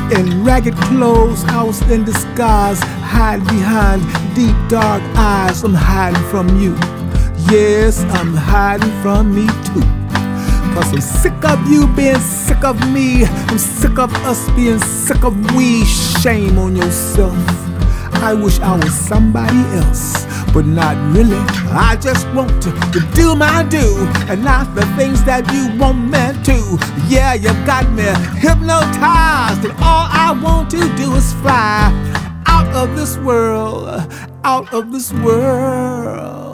In ragged clothes, house in disguise, hide behind deep dark eyes. I'm hiding from you. Yes, I'm hiding from me too. 'Cause I'm sick of you being sick of me. I'm sick of us being sick of we. Shame on yourself. I wish I was somebody else, but not really. I just want to do my due, and not the things that you want me to. Yeah, you got me hypnotized, and all I want to do is fly out of this world, out of this world.